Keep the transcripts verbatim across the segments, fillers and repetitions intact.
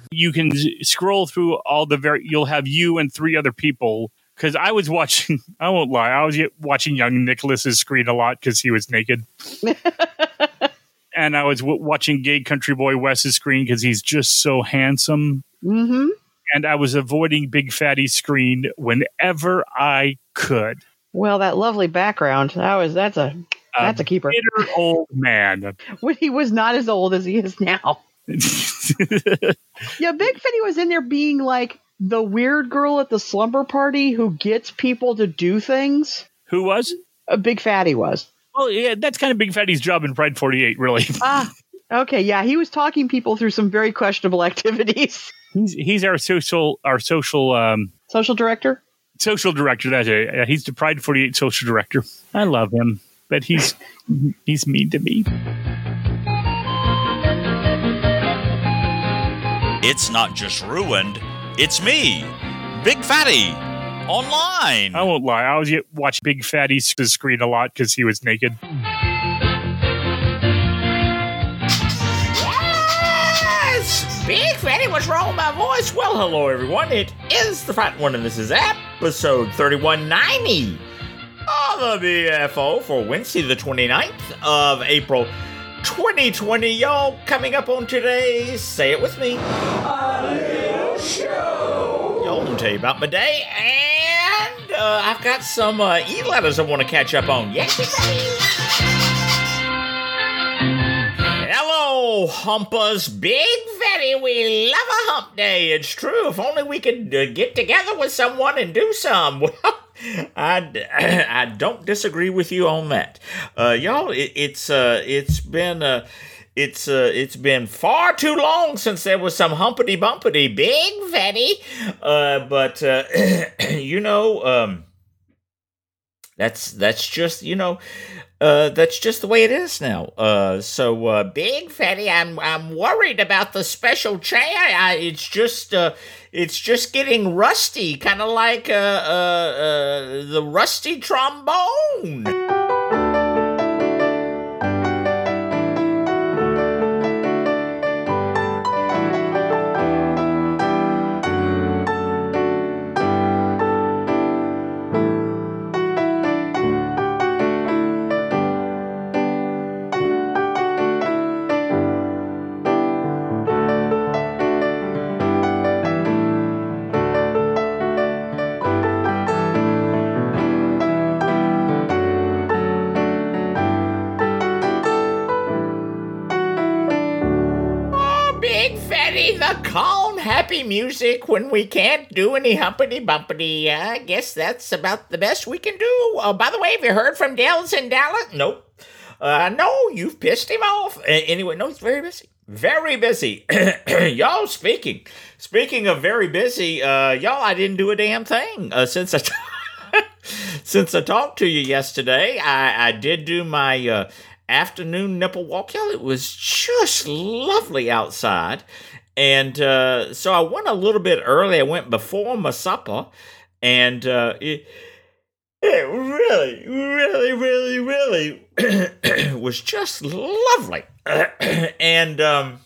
You can scroll through all the very, you'll have you and three other people. Because I was watching, I won't lie, I was watching young Nicholas's screen a lot because he was naked. And I was w- watching gay country boy Wes's screen because he's just so handsome. Mm-hmm. And I was avoiding Big Fatty's screen whenever I could. Well, that lovely background, that was that's a that's a, a keeper. Bitter old man. When he was not as old as he is now. Yeah, Big Fatty was in there being like the weird girl at the slumber party who gets people to do things. Who was? A Big Fatty was. Well, yeah, that's kind of Big Fatty's job in Pride forty-eight, really. Ah, okay, yeah, he was talking people through some very questionable activities. He's he's our social our social um, social director. Social director. That's it. Yeah, he's the Pride forty-eight social director. I love him, but he's he's mean to me. It's not just ruined. It's me, Big Fatty, online. I won't lie. I was watching Big Fatty's screen a lot because he was naked. Yes! Big Fatty, what's wrong with my voice? Well, hello, everyone. It is the Fat One, and this is episode thirty-one ninety of the B F O for Wednesday, the twenty-ninth of April, twenty twenty. Y'all, coming up on today's Say It With Me. A little show. Y'all, let me tell you about my day, and uh, I've got some uh, e-letters I want to catch up on. Yes, hello, humpers. Big Fatty, we love a hump day. It's true. If only we could uh, get together with someone and do some. Well, I, I don't disagree with you on that. Uh, y'all, it, it's uh, it's been uh, it's uh, it's been far too long since there was some humpity bumpity Big Fatty. Uh, but uh, you know, um, that's that's just you know. Uh, that's just the way it is now. Uh, so, uh, Big Fatty, I'm I'm worried about the special chair. I, it's just uh, it's just getting rusty, kind of like uh, uh, uh, the rusty trombone. The calm, happy music when we can't do any humpity bumpity. I guess that's about the best we can do. Uh, by the way, have you heard from Dales in Dallas? Nope. Uh, no, you've pissed him off. Uh, anyway, no, he's very busy. Very busy. Y'all, speaking. Speaking of very busy, uh, y'all, I didn't do a damn thing uh, since I... T- since I talked to you yesterday. I, I did do my... Uh, afternoon nipple walk. Y'all, it was just lovely outside. And uh, so I went a little bit early. I went before my supper. And uh, it, it really, really, really, really was just lovely. And um,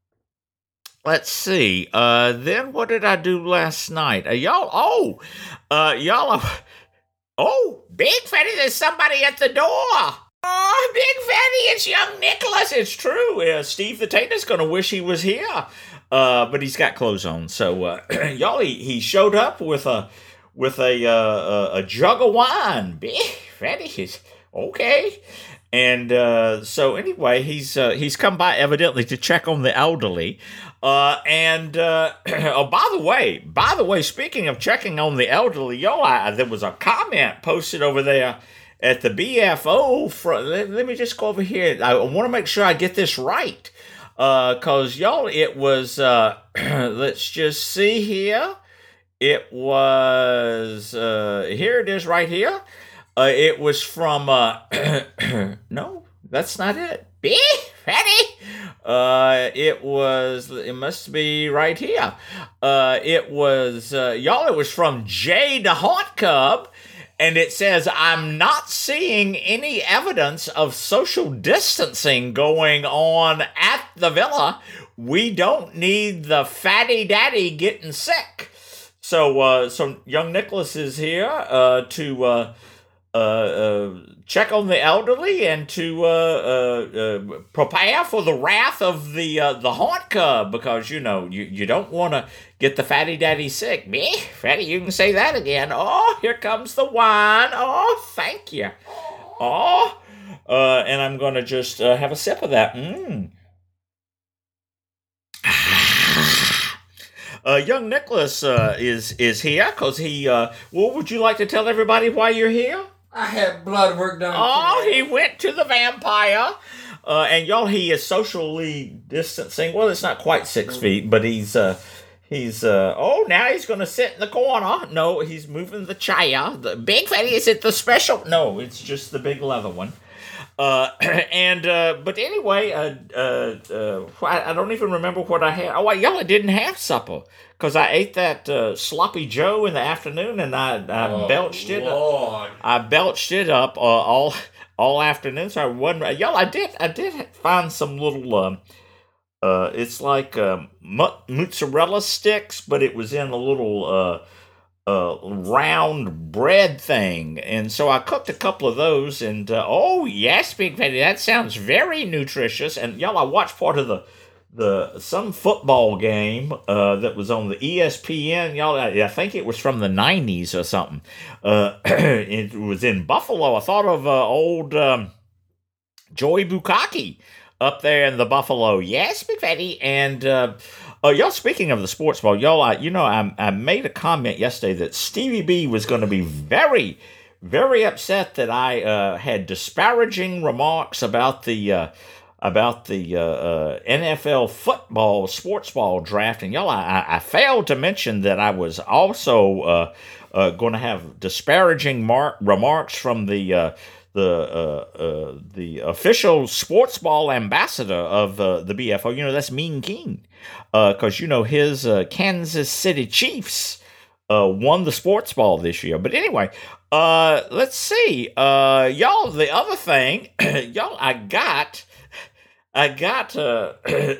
let's see. Uh, then what did I do last night? Uh, y'all, oh, uh, y'all, uh, oh, Big Fatty, there's somebody at the door. Oh, Big Fatty, it's young Nicholas. It's true. Uh, Steve the Tater's going to wish he was here. Uh, but he's got clothes on. So, uh, y'all, he, he showed up with a with a uh, a, a jug of wine. Big Fatty is okay. And uh, so, anyway, he's uh, he's come by evidently to check on the elderly. Uh, and uh, oh, by the way, by the way, speaking of checking on the elderly, y'all, I, there was a comment posted over there at the B F O. For, let, let me just go over here. I want to make sure I get this right. Uh, cause y'all, it was, uh, let's just see here. It was, uh, here it is right here. Uh, it was from, uh, no, that's not it. Big Fatty. Uh, it was, it must be right here. Uh, it was, uh, y'all, it was from Jay the Haunt Cub. And it says, I'm not seeing any evidence of social distancing going on at the villa. we don't need the fatty daddy getting sick. So, uh, so young Nicholas is here uh, to uh, uh, uh, check on the elderly and to uh, uh, uh, prepare for the wrath of the uh, the haunt cub, because you know you, you don't want to get the fatty daddy sick. Me, fatty, you can say that again. Oh, here comes the wine. Oh, thank you. Oh, uh, and I'm gonna just uh, have a sip of that. Mmm. Uh, young Nicholas uh, is is here because he. Uh, well, would you like to tell everybody why you're here? I had blood work done. Oh, today. he went to the vampire, uh, and y'all, he is socially distancing. Well, it's not quite six feet, but he's uh, he's. Uh, oh, now he's going to sit in the corner. No, he's moving the chair. The big fatty, is it the special? No, it's just the big leather one. Uh, and, uh, but anyway, uh, uh, uh, I, I don't even remember what I had. Oh, well, y'all, I didn't have supper because I ate that, uh, sloppy Joe in the afternoon and I, I Oh, belched it Lord. up. I belched it up, uh, all, all afternoon. So I wasn't, y'all, I did, I did find some little, um, uh, it's like, um, mo- mozzarella sticks, but it was in a little, uh, Uh, round bread thing, and so I cooked a couple of those, and uh, oh yes, Big Fatty, that sounds very nutritious. And y'all, I watched part of the the some football game uh, that was on the E S P N. Y'all, I, I think it was from the nineties or something. Uh, it was in Buffalo. I thought of uh, old um, Joey Bukaki up there in the Buffalo. Yes, Big Fatty, and. Uh, Oh, y'all, speaking of the sports ball, y'all, I, you know, I, I made a comment yesterday that Stevie B was going to be very, very upset that I uh, had disparaging remarks about the uh, about the uh, uh, N F L football sports ball draft. And y'all, I, I failed to mention that I was also uh, uh, going to have disparaging mar- remarks from the uh, the uh, uh, the official sports ball ambassador of uh, the B F O. You know, that's Mean King. Because, uh, you know, his uh, Kansas City Chiefs uh, won the sports ball this year. But anyway, uh, let's see. Uh, y'all, the other thing, y'all, I got, I got, uh,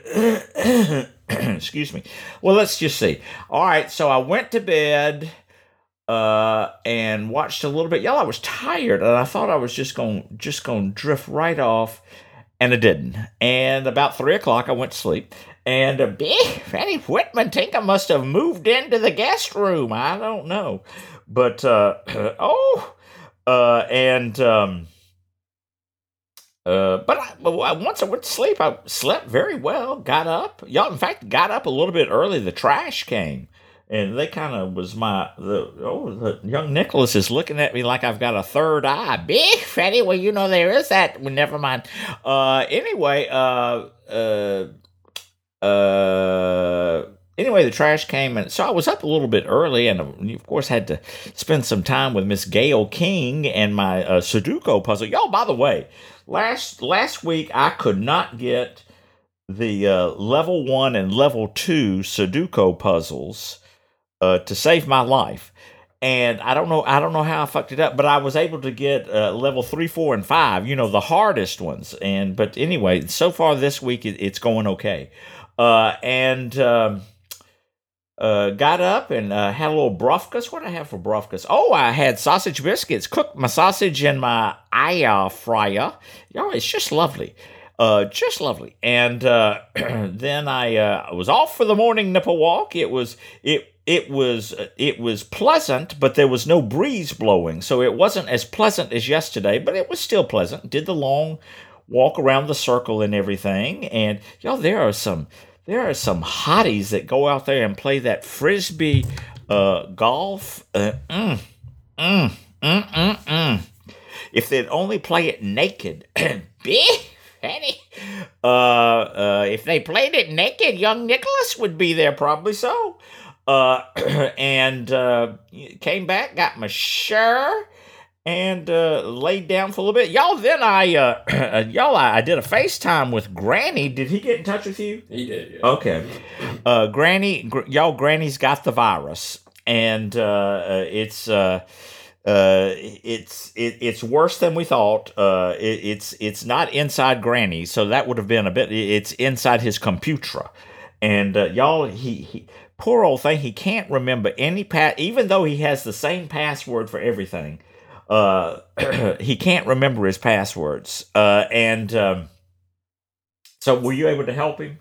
excuse me. Well, let's just see. All right, so I went to bed uh, and watched a little bit. Y'all, I was tired, and I thought I was just going just going to drift right off, and I didn't. And about three o'clock, I went to sleep. And uh, Big Fatty Whitman Tinker must have moved into the guest room. I don't know. But, uh, oh, uh, and, um, uh, but I, once I went to sleep, I slept very well, got up. Y'all, in fact, got up a little bit early. The trash came. And they kind of was my, the, oh, the young Nicholas is looking at me like I've got a third eye. Big Fatty, well, you know, there is that. Well, never mind. Uh, anyway, uh, uh, Uh, anyway, the trash came, and so I was up a little bit early, and of course had to spend some time with Miss Gail King and my uh, Sudoku puzzle. Y'all, by the way, last last week I could not get the uh, level one and level two Sudoku puzzles uh, to save my life. And I don't know, I don't know how I fucked it up, but I was able to get uh, level three, four, and five. You know, the hardest ones. And but anyway, so far this week it, it's going okay. Uh, and um, uh, got up and uh, had a little brufkas. What did I have for brufkas? Oh, I had sausage biscuits. Cooked my sausage in my air fryer. Y'all, it's just lovely. Uh, just lovely. And uh, then I uh, was off for the morning nipple walk. It was it. It was it was pleasant, but there was no breeze blowing, so it wasn't as pleasant as yesterday, but it was still pleasant. Did the long walk around the circle and everything, and y'all, there are some there are some hotties that go out there and play that frisbee uh, golf. Uh, mm, mm, mm, mm, mm. If they'd only play it naked, big Fanny. Uh, uh, if they played it naked, young Nicholas would be there, probably so. Uh, and uh, came back, got my shirt, and uh, laid down for a little bit. Y'all, then I, uh, y'all, I, I did a FaceTime with Granny. Did he get in touch with you? He did, yeah. Okay. Uh, Granny, gr- y'all, Granny's got the virus, and uh, uh, it's uh, uh, it's it, it's worse than we thought. Uh, it, it's it's not inside Granny, so that would have been a bit. It's inside his computer. And uh, y'all, he, he poor old thing, he can't remember any pass, even though he has the same password for everything. Uh, he can't remember his passwords. Uh, and um, so, were you able to help him?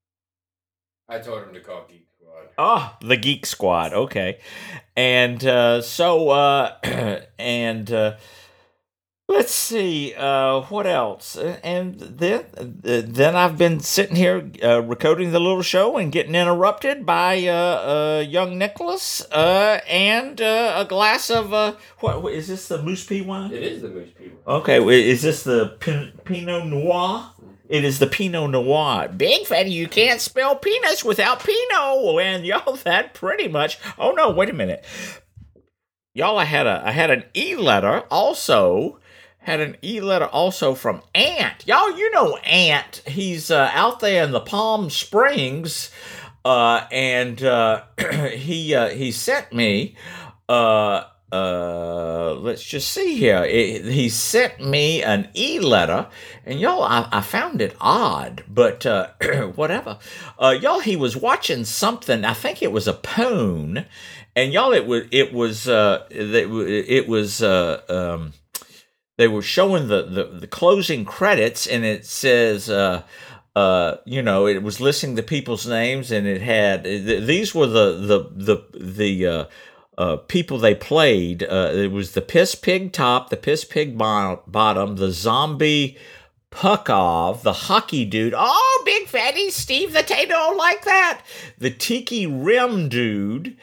I told him to call Geek Squad. Oh, the Geek Squad. Okay. And uh, so, uh, and uh, let's see, uh, what else? And then, uh, then I've been sitting here uh, recording the little show and getting interrupted by uh, uh, young Nicholas uh, and uh, a glass of, uh, what, what is this, the Moose Pea wine? It is the Moose Pea wine. Okay, is this the Pin- Pinot Noir? It is the Pinot Noir. Big Fatty, you can't spell peanuts without Pinot. And y'all, that pretty much. Oh no, wait a minute. Y'all, I had a I had an e-letter also. Had an e-letter also from Ant. Y'all, you know Ant. He's uh, out there in the Palm Springs, uh, and uh, he uh, he sent me. Uh, Uh, let's just see here. It, he sent me an e-letter, and y'all, I, I found it odd, but uh, whatever. Uh, y'all, he was watching something. I think it was a Poon, and y'all, it was it was uh, it was uh, um, they were showing the, the the closing credits, and it says. Uh, Uh, you know, it was listing the people's names, and it had these were the the the the uh, uh, people they played. Uh, it was the Piss Pig Top, the Piss Pig Bottom, the Zombie Puckov, the Hockey Dude. Oh, Big Fatty, Steve the Tato like that. The Tiki Rim Dude.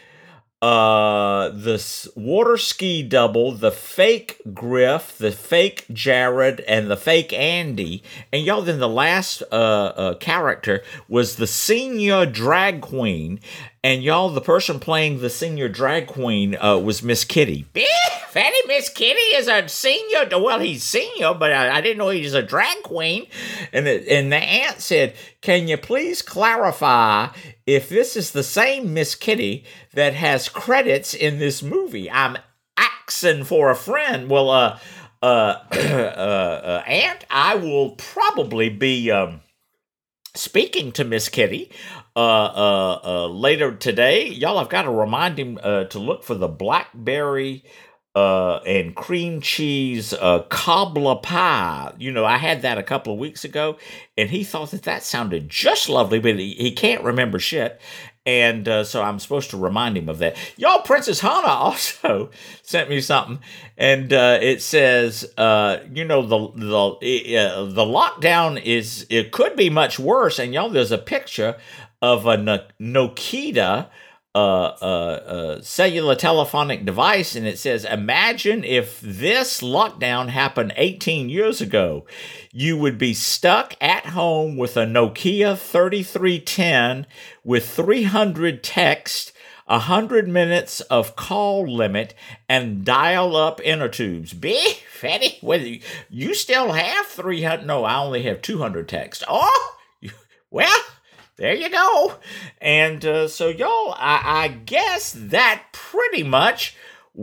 Uh, the water ski double, the fake Griff, the fake Jared, and the fake Andy. And y'all, then the last uh, uh, character was the senior drag queen. And y'all, the person playing the senior drag queen uh, was Miss Kitty. Fatty, Miss Kitty is a senior. Well, he's senior, but I, I didn't know he was a drag queen. And the, and the aunt said, can you please clarify if this is the same Miss Kitty that has credits in this movie? I'm asking for a friend. Well, uh, uh, uh, uh aunt, I will probably be um, speaking to Miss Kitty uh, uh, uh, later today. Y'all, I've got to remind him uh, to look for the blackberry Uh, and cream cheese uh, cobbler pie. You know, I had that a couple of weeks ago, and he thought that that sounded just lovely, but he, he can't remember shit. And uh, so I'm supposed to remind him of that. Y'all, Princess Hannah also sent me something, and uh, it says, uh, you know, the the uh, the lockdown is, it could be much worse. And y'all, there's a picture of a Nokia Uh, uh, uh, cellular telephonic device, and it says, imagine if this lockdown happened eighteen years ago. You would be stuck at home with a Nokia thirty-three ten with three hundred text, one hundred minutes of call limit, and dial-up inner tubes. Big Fatty, whether you, you still have three hundred, no, I only have two hundred text. Oh, well, there you go. And uh, so, y'all, I, I guess that pretty much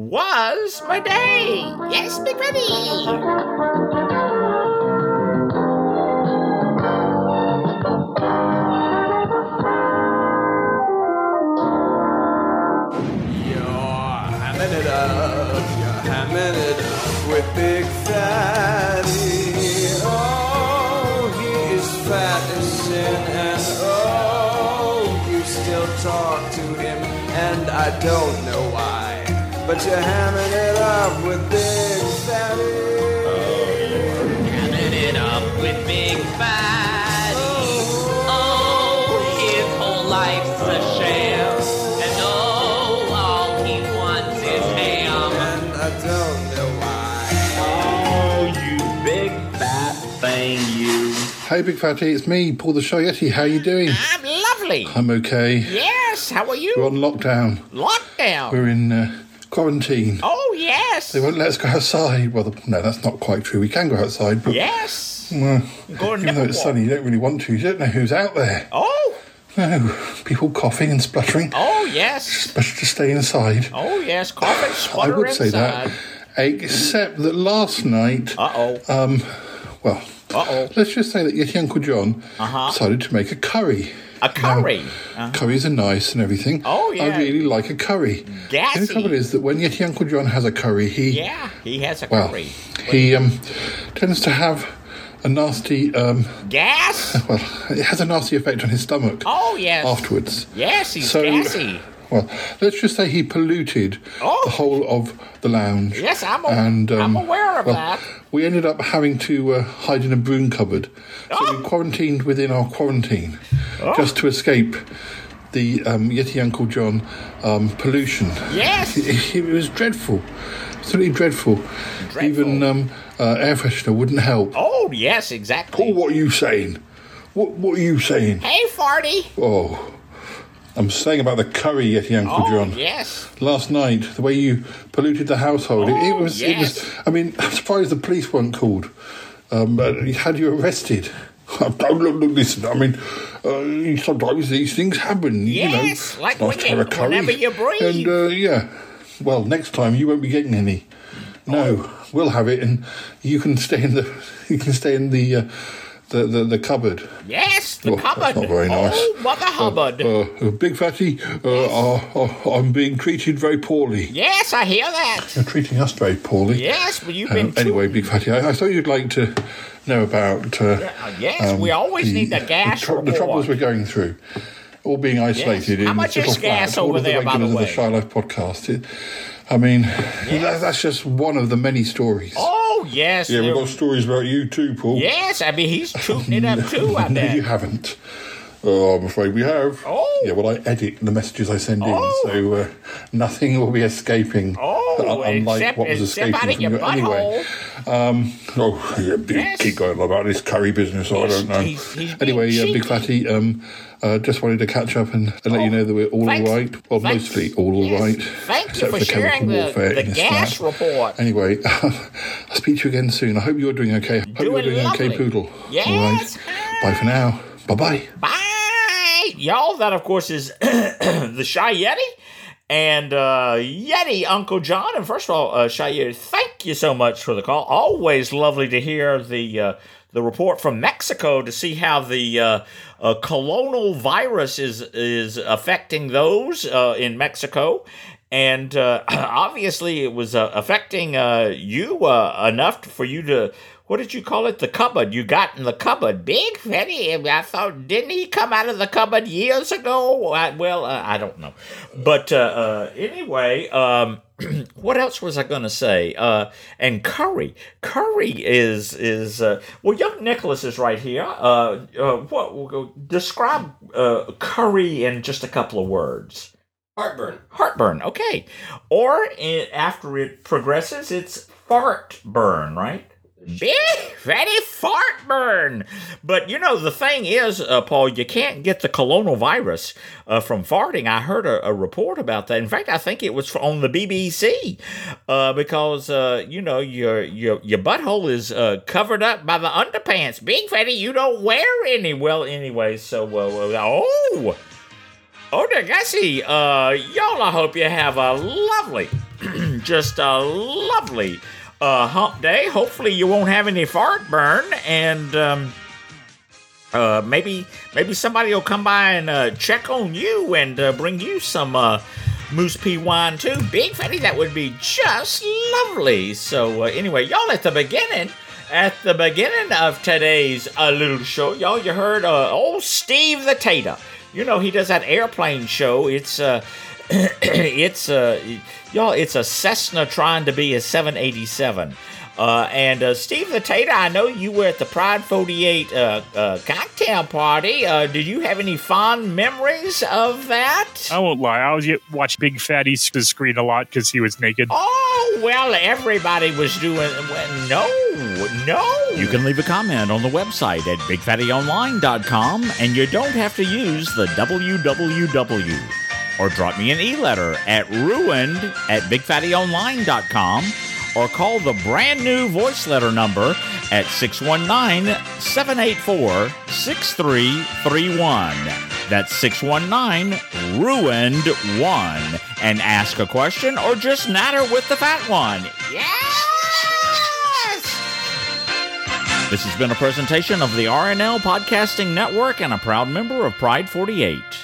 was my day. Yes, Big Fatty. You're hamming it up, you're hamming it up with Big Fatty. Oh, he is fat as sin, and oh, you still talk to him, and I don't know why, but you're hamming it up with Big Fatty. Hamming it up with Big Fatty. Oh, his whole life's a sham, and oh, all he wants is ham. And I don't know why. Oh, you big fat thing, you. Hey, Big Fatty, it's me, Paul the Shoyetti. How you doing? I'm lovely. I'm okay. Yes, how are you? We're on lockdown. Lockdown. We're in uh, quarantine. Oh, yes. They won't let us go outside. Well, the, no, that's not quite true. We can go outside, but Yes. well, Go even though it's sunny, you don't really want to. You don't know who's out there. Oh. No, people coughing and spluttering. Oh, yes. It's better to stay inside. Oh, yes. Cough and I sputter would inside. say that, except that last night, Uh-oh. um, well, Uh-oh. let's just say that Yeti Uncle John Uh-huh. decided to make a curry. A curry. Now, Uh-huh. curries are nice and everything. Oh, yeah. I really like a curry. Gassy. And the trouble is that when Yeti Uncle John has a curry, he Yeah, he has a well, curry. he um, tends to have a nasty um, Gas? well, it has a nasty effect on his stomach Oh, yes. afterwards. Yes, he's So, gassy. Well, let's just say he polluted Oh. the whole of the lounge. Yes, I'm, a, and, um, I'm aware of well, that. We ended up having to uh, hide in a broom cupboard. So Oh. we quarantined within our quarantine just to escape the um, Yeti Uncle John um, pollution. Yes. It, it was dreadful. Absolutely dreadful. Dreadful. Even um, uh, air freshener wouldn't help. Oh, yes, exactly. Paul, what are you saying? What, what are you saying? Hey, Farty. Oh, I'm saying about the curry, Yeti Uncle Oh, John. yes. Last night, the way you polluted the household, it, it Oh, was. It yes. was. I mean, I'm surprised the police weren't called. Um, but he had you arrested. Don't look, look, listen. I mean, uh, sometimes these things happen. Yes, you know. like It's nice when to you- have a curry. whenever you breathe. And uh, yeah, well, next time you won't be getting any. No, Oh. we'll have it, and you can stay in the. You can stay in the. Uh, the, the, the cupboard. Yes, the Oh, cupboard. that's not very nice. Oh, Mother Hubbard. Uh, uh, Big Fatty, uh, uh, uh, I'm being treated very poorly. yes, I hear that. You're treating us very poorly. Yes, but you've Um, been... too- anyway, Big Fatty, I, I thought you'd like to know about uh, Uh, yes, we always need the gas the, tr- the report. troubles we're going through. All being isolated Yes. How in much this little is gas flat. over all of the there, by the regulars way? of the Shy Life podcast. It, I mean, that, that's just one of the many stories. Oh, yes. yeah, we've there- got stories about you too, Paul. Yes, I mean, he's tooting it up too, I No, you bet. haven't. Oh, I'm afraid we have. Oh. Yeah, well, I edit the messages I send Oh. in, so uh, nothing will be escaping. Oh, uh, unlike except, what was except escaping out of from your you anyway. butthole. Um, oh, yeah, big, Yes. keep going on about this curry business. I don't know. He's- he's being anyway, uh, Big cheeky. Fatty, um, uh, just wanted to catch up and, and let Oh, you know that we're all thanks. all right. Well, Thanks. mostly all all Yes. right. Thank you except for the sharing chemical the, warfare the in this gas flat. report. Anyway, I'll speak to you again soon. I hope you're doing okay. Hope Doing you're doing okay, lovely. Poodle. Yes. All right. Bye for now. Bye-bye. Bye! Y'all, that, of course, is the Shy Yeti. And uh, Yeti Uncle John. And first of all, uh, Shy Yeti, thank you so much for the call. Always lovely to hear the uh, the report from Mexico to see how the uh, uh, colonial virus is is affecting those uh, in Mexico. And uh, obviously, it was uh, affecting uh, you uh, enough for you to. What did you call it? The cupboard. You got in the cupboard. Big Fatty. I thought, didn't he come out of the cupboard years ago? I, well, uh, I don't know. But uh, uh, anyway, um, what else was I going to say? Uh, and curry. Curry is, is uh, well, young Nicholas is right here. Uh, uh, what? Describe uh, curry in just a couple of words. Heartburn. Heartburn, okay. Or it, after it progresses, it's fart burn, right? Big fatty fart burn. But you know, the thing is, uh, Paul, you can't get the coronavirus uh, from farting. I heard a, a report about that. In fact, I think it was on the B B C uh, because uh, you know your your your butthole is uh, covered up by the underpants. Big fatty, you don't wear any. Well, anyway, so uh, oh. Oh, Degassi, uh, y'all, I hope you have a lovely, just a lovely uh, hump day. Hopefully you won't have any fart burn, and um, uh, maybe maybe somebody will come by and uh, check on you and uh, bring you some uh, Moose Pea wine, too. Big Fatty, that would be just lovely. So, uh, anyway, y'all, at the beginning... At the beginning of today's uh, little show, y'all, you heard uh, old Steve the Tater. You know, he does that airplane show. It's, uh, it's, uh, y'all, it's a Cessna trying to be a seven eighty-seven. Uh, and uh, Steve the Tater, I know you were at the Pride forty-eight uh, uh, cocktail party. Uh, did you have any fond memories of that? I won't lie. I was watch Big Fatty's screen a lot because he was naked. Oh, well, everybody was doing... Well, no, no. You can leave a comment on the website at big fatty online dot com, and you don't have to use the W W W. Or drop me an e-letter at ruined at big fatty online dot com, or call the brand new voice letter number at six one nine, seven eight four, six three three one. That's six one nine, ruined one. And ask a question or just natter with the fat one. Yes! This has been a presentation of the R N L Podcasting Network and a proud member of Pride forty-eight.